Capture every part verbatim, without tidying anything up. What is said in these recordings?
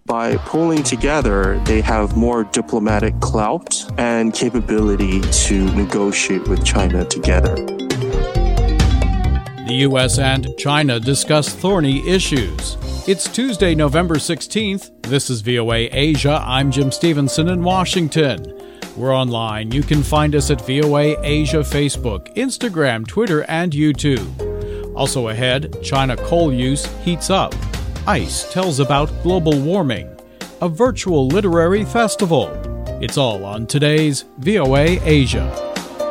By pulling together, they have more diplomatic clout and capability to negotiate with China together. The U S and China discuss thorny issues. It's Tuesday, November sixteenth. This is V O A Asia. I'm Jim Stevenson in Washington. We're online. You can find us at V O A Asia Facebook, Instagram, Twitter, and YouTube. Also ahead, China coal use heats up. ICE tells about global warming. A virtual literary festival. It's all on today's V O A Asia.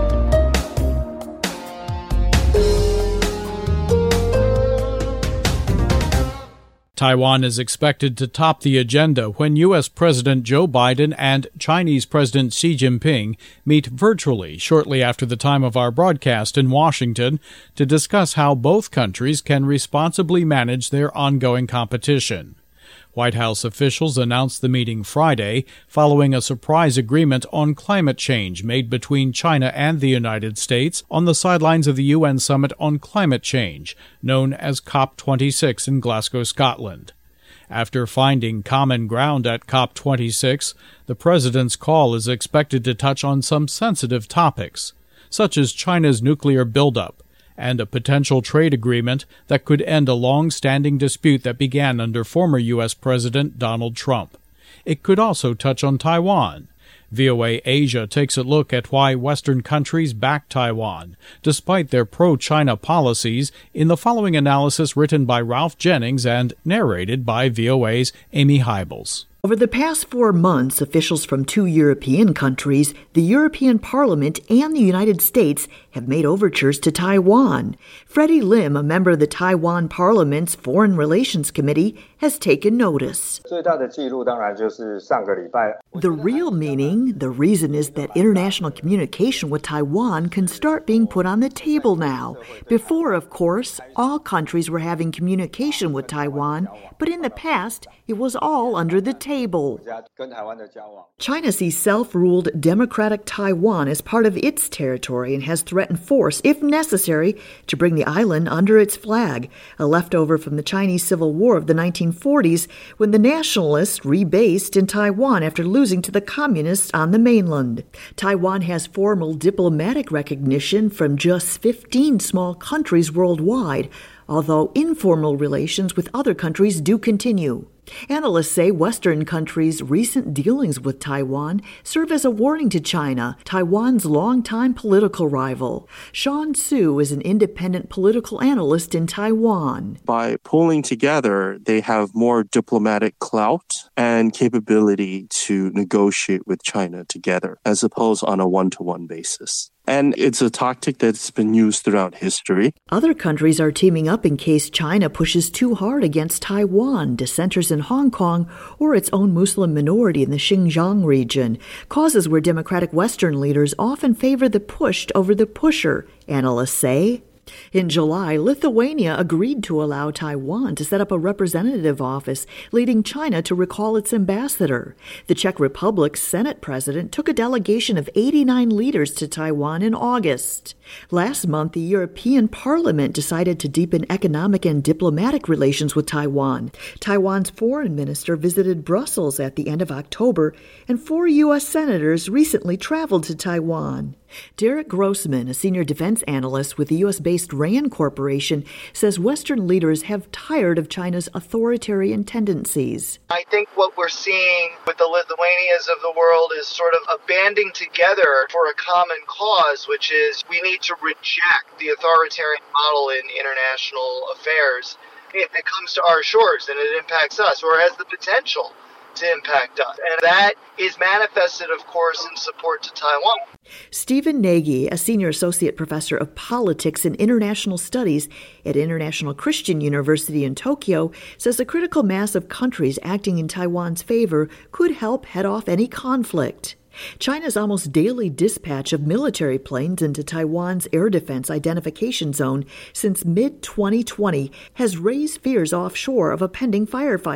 Taiwan is expected to top the agenda when U S. President Joe Biden and Chinese President Xi Jinping meet virtually shortly after the time of our broadcast in Washington to discuss how both countries can responsibly manage their ongoing competition. White House officials announced the meeting Friday following a surprise agreement on climate change made between China and the United States on the sidelines of the U N Summit on Climate Change, known as COP twenty-six in Glasgow, Scotland. After finding common ground at COP twenty-six, the president's call is expected to touch on some sensitive topics, such as China's nuclear buildup, and a potential trade agreement that could end a long-standing dispute that began under former U S. President Donald Trump. It could also touch on Taiwan. V O A Asia takes a look at why Western countries back Taiwan, despite their pro-China policies, in the following analysis written by Ralph Jennings and narrated by V O A's Amy Hybels. Over the past four months, officials from two European countries, the European Parliament, and the United States have made overtures to Taiwan. Freddie Lim, a member of the Taiwan Parliament's Foreign Relations Committee, has taken notice. The real meaning, the reason is that international communication with Taiwan can start being put on the table now. Before, of course, all countries were having communication with Taiwan, but in the past, it was all under the table. China sees self-ruled democratic Taiwan as part of its territory and has threatened force, if necessary, to bring the island under its flag, a leftover from the Chinese Civil War of the nineteen forties, when the nationalists rebased in Taiwan after losing to the communists on the mainland. Taiwan has formal diplomatic recognition from just fifteen small countries worldwide, although informal relations with other countries do continue. Analysts say Western countries' recent dealings with Taiwan serve as a warning to China, Taiwan's longtime political rival. Sean Su is an independent political analyst in Taiwan. By pulling together, they have more diplomatic clout and capability to negotiate with China together, as opposed on a one-to-one basis. And it's a tactic that's been used throughout history. Other countries are teaming up in case China pushes too hard against Taiwan, dissenters in Hong Kong, or its own Muslim minority in the Xinjiang region, causes where democratic Western leaders often favor the pushed over the pusher, analysts say. In July, Lithuania agreed to allow Taiwan to set up a representative office, leading China to recall its ambassador. The Czech Republic's Senate president took a delegation of eighty-nine leaders to Taiwan in August. Last month, the European Parliament decided to deepen economic and diplomatic relations with Taiwan. Taiwan's foreign minister visited Brussels at the end of October, and four U S senators recently traveled to Taiwan. Derek Grossman, a senior defense analyst with the U S-based RAND Corporation, says Western leaders have tired of China's authoritarian tendencies. I think what we're seeing with the Lithuanias of the world is sort of a banding together for a common cause, which is we need to reject the authoritarian model in international affairs if it comes to our shores and it impacts us, or has the potential to impact us. And that is manifested, of course, in support to Taiwan. Stephen Nagy, a senior associate professor of politics and international studies at International Christian University in Tokyo, says a critical mass of countries acting in Taiwan's favor could help head off any conflict. China's almost daily dispatch of military planes into Taiwan's air defense identification zone since mid twenty twenty has raised fears offshore of a pending firefight.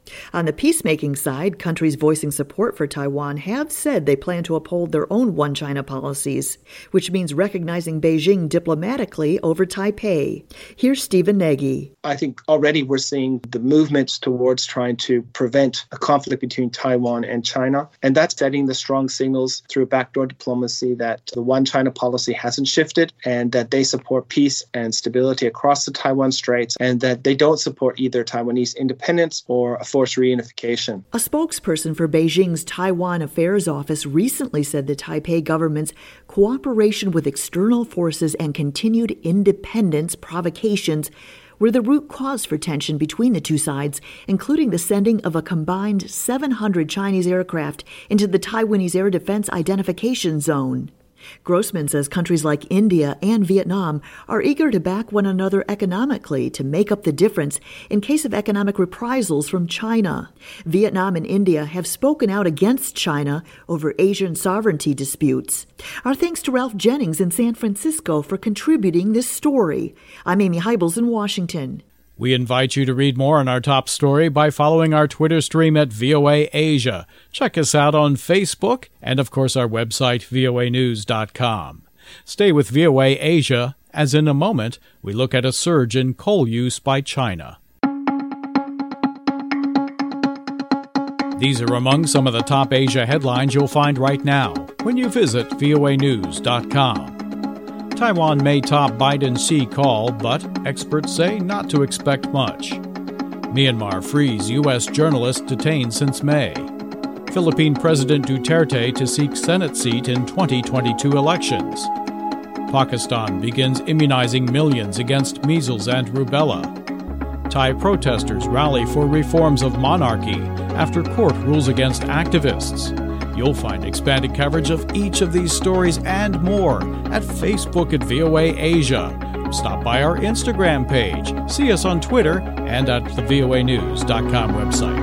On the peacemaking side, countries voicing support for Taiwan have said they plan to uphold their own one China policies, which means recognizing Beijing diplomatically over Taipei. Here's Stephen Nagy. I think already we're seeing the movements towards trying to prevent a conflict between Taiwan and China, and that's setting the strong signals through backdoor diplomacy that the one China policy hasn't shifted and that they support peace and stability across the Taiwan Straits and that they don't support either Taiwanese independence or a forced reunification. A spokesperson for Beijing's Taiwan Affairs Office recently said the Taipei government's cooperation with external forces and continued independence provocations were the root cause for tension between the two sides, including the sending of a combined seven hundred Chinese aircraft into the Taiwanese Air Defense Identification Zone. Grossman says countries like India and Vietnam are eager to back one another economically to make up the difference in case of economic reprisals from China. Vietnam and India have spoken out against China over Asian sovereignty disputes. Our thanks to Ralph Jennings in San Francisco for contributing this story. I'm Amy Heibels in Washington. We invite you to read more on our top story by following our Twitter stream at V O A Asia. Check us out on Facebook and, of course, our website, V O A news dot com. Stay with V O A Asia, as in a moment, we look at a surge in coal use by China. These are among some of the top Asia headlines you'll find right now when you visit V O A news dot com. Taiwan may top Biden-Xi call, but experts say not to expect much. Myanmar frees U S journalist detained since May. Philippine President Duterte to seek Senate seat in twenty twenty-two elections. Pakistan begins immunizing millions against measles and rubella. Thai protesters rally for reforms of monarchy after court rules against activists. You'll find expanded coverage of each of these stories and more at Facebook at V O A Asia. Stop by our Instagram page, see us on Twitter, and at the V O A news dot com website.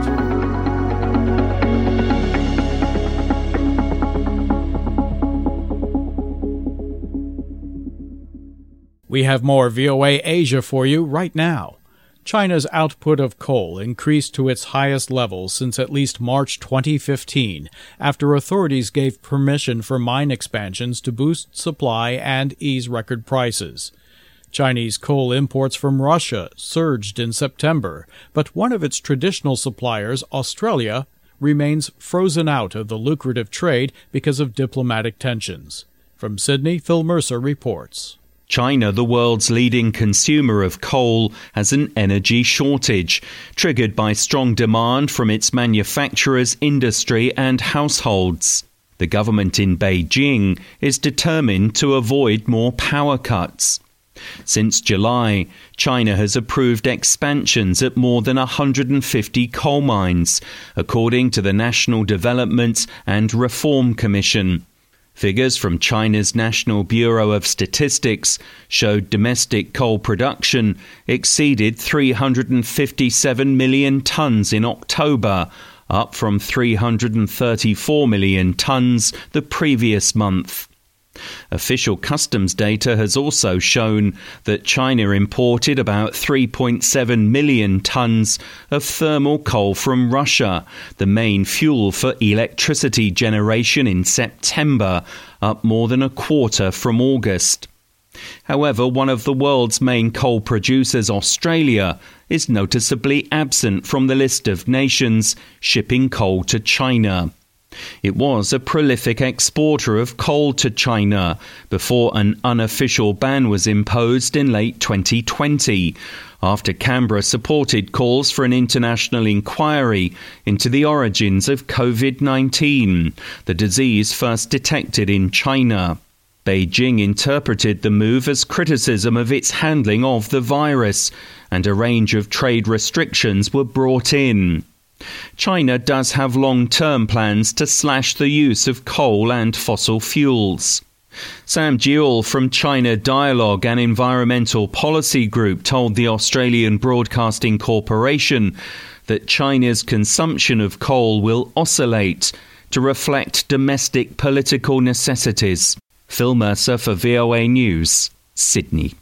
We have more V O A Asia for you right now. China's output of coal increased to its highest level since at least March twenty fifteen, after authorities gave permission for mine expansions to boost supply and ease record prices. Chinese coal imports from Russia surged in September, but one of its traditional suppliers, Australia, remains frozen out of the lucrative trade because of diplomatic tensions. From Sydney, Phil Mercer reports. China, the world's leading consumer of coal, has an energy shortage, triggered by strong demand from its manufacturers, industry and households. The government in Beijing is determined to avoid more power cuts. Since July, China has approved expansions at more than one hundred fifty coal mines, according to the National Development and Reform Commission. Figures from China's National Bureau of Statistics showed domestic coal production exceeded three hundred fifty-seven million tons in October, up from three hundred thirty-four million tons the previous month. Official customs data has also shown that China imported about three point seven million tons of thermal coal from Russia, the main fuel for electricity generation, in September, up more than a quarter from August. However, one of the world's main coal producers, Australia, is noticeably absent from the list of nations shipping coal to China. It was a prolific exporter of coal to China before an unofficial ban was imposed in late twenty twenty, after Canberra supported calls for an international inquiry into the origins of COVID nineteen, the disease first detected in China. Beijing interpreted the move as criticism of its handling of the virus, and a range of trade restrictions were brought in. China does have long-term plans to slash the use of coal and fossil fuels. Sam Jewell from China Dialogue, an environmental policy group, told the Australian Broadcasting Corporation that China's consumption of coal will oscillate to reflect domestic political necessities. Phil Mercer for V O A News, Sydney.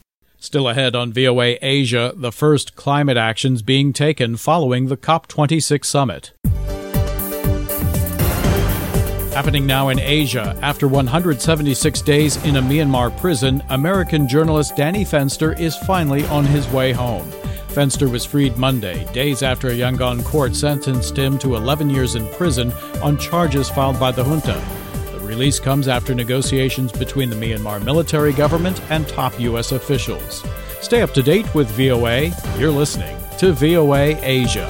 Still ahead on V O A Asia, the first climate actions being taken following the COP twenty-six summit. Happening now in Asia, after one hundred seventy-six days in a Myanmar prison, American journalist Danny Fenster is finally on his way home. Fenster was freed Monday, days after a Yangon court sentenced him to eleven years in prison on charges filed by the junta. The release comes after negotiations between the Myanmar military government and top U S officials. Stay up to date with V O A. You're listening to V O A Asia.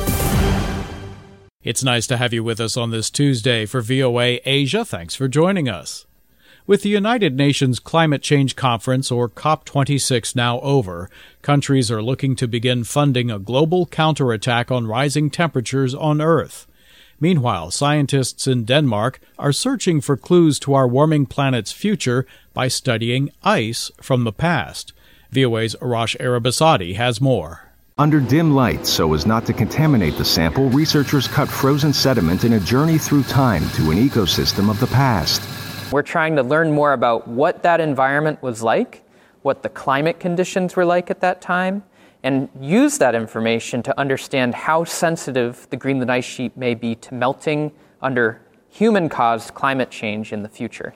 It's nice to have you with us on this Tuesday for V O A Asia. Thanks for joining us. With the United Nations Climate Change Conference, or COP twenty-six, now over, countries are looking to begin funding a global counterattack on rising temperatures on Earth. Meanwhile, scientists in Denmark are searching for clues to our warming planet's future by studying ice from the past. V O A's Arash Arabasadi has more. Under dim light, so as not to contaminate the sample, researchers cut frozen sediment in a journey through time to an ecosystem of the past. We're trying to learn more about what that environment was like, what the climate conditions were like at that time, and use that information to understand how sensitive the Greenland ice sheet may be to melting under human-caused climate change in the future.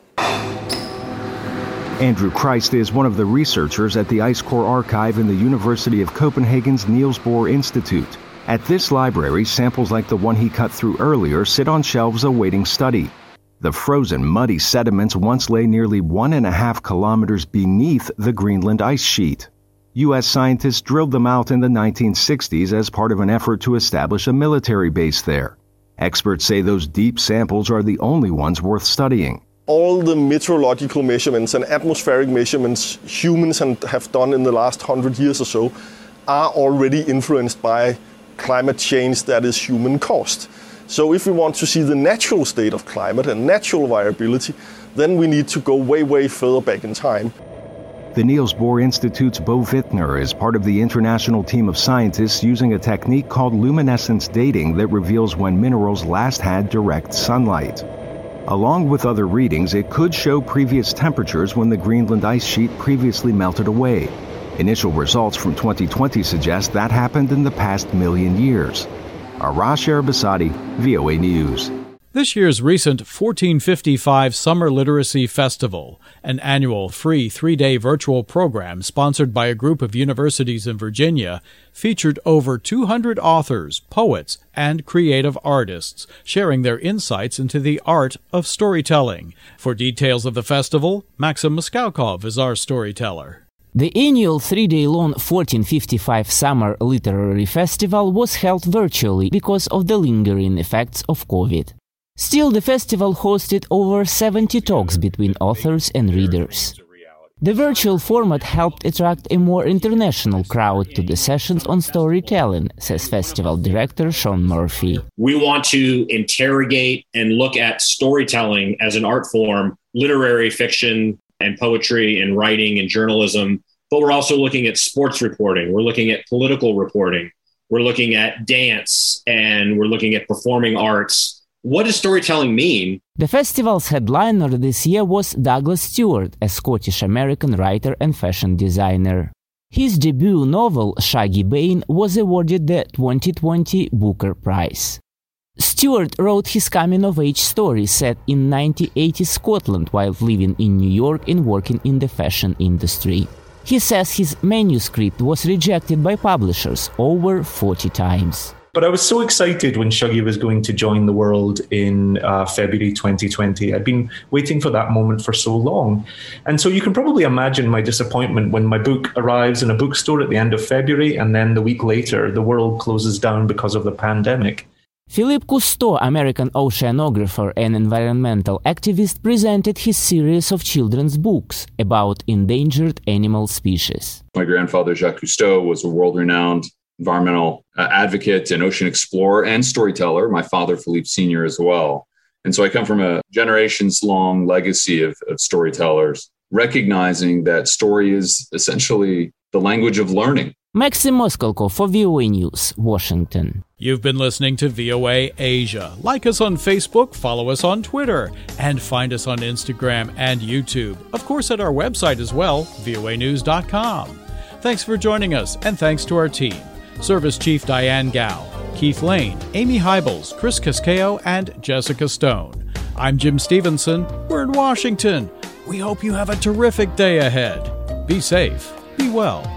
Andrew Christ is one of the researchers at the Ice Core Archive in the University of Copenhagen's Niels Bohr Institute. At this library, samples like the one he cut through earlier sit on shelves awaiting study. The frozen, muddy sediments once lay nearly one and a half kilometers beneath the Greenland ice sheet. U S scientists drilled them out in the nineteen sixties as part of an effort to establish a military base there. Experts say those deep samples are the only ones worth studying. All the meteorological measurements and atmospheric measurements humans have done in the last hundred years or so are already influenced by climate change that is human-caused. So if we want to see the natural state of climate and natural variability, then we need to go way, way further back in time. The Niels Bohr Institute's Bo Wittner is part of the international team of scientists using a technique called luminescence dating that reveals when minerals last had direct sunlight. Along with other readings, it could show previous temperatures when the Greenland ice sheet previously melted away. Initial results from twenty twenty suggest that happened in the past million years. Arash Arabasadi, V O A News. This year's recent fourteen fifty-five Summer Literacy Festival, an annual free three-day virtual program sponsored by a group of universities in Virginia, featured over two hundred authors, poets, and creative artists sharing their insights into the art of storytelling. For details of the festival, Maxim Moskaukov is our storyteller. The annual three-day-long fourteen fifty-five Summer Literary Festival was held virtually because of the lingering effects of COVID. Still, the festival hosted over seventy talks between authors and readers. The virtual format helped attract a more international crowd to the sessions on storytelling, says festival director Sean Murphy. We want to interrogate and look at storytelling as an art form, literary fiction and poetry and writing and journalism, but we're also looking at sports reporting. We're looking at political reporting. We're looking at dance, and we're looking at performing arts. What does storytelling mean? The festival's headliner this year was Douglas Stewart, a Scottish-American writer and fashion designer. His debut novel, Shaggy Bane, was awarded the twenty twenty Booker Prize. Stewart wrote his coming-of-age story set in nineteen eighties Scotland while living in New York and working in the fashion industry. He says his manuscript was rejected by publishers over forty times. But I was so excited when Shuggie was going to join the world in uh, February twenty twenty. I'd been waiting for that moment for so long. And so you can probably imagine my disappointment when my book arrives in a bookstore at the end of February, and then the week later, the world closes down because of the pandemic. Philippe Cousteau, American oceanographer and environmental activist, presented his series of children's books about endangered animal species. My grandfather, Jacques Cousteau, was a world-renowned environmental uh, advocate and ocean explorer and storyteller. My father, Philippe Senior, as well. And so I come from a generations-long legacy of, of storytellers, recognizing that story is essentially the language of learning. Maxim Moskaukov for V O A News, Washington. You've been listening to V O A Asia. Like us on Facebook, follow us on Twitter, and find us on Instagram and YouTube. Of course, at our website as well, V O A news dot com. Thanks for joining us, and thanks to our team. Service Chief Diane Gao, Keith Lane, Amy Hybels, Chris Cascao, and Jessica Stone. I'm Jim Stevenson. We're in Washington. We hope you have a terrific day ahead. Be safe. Be well.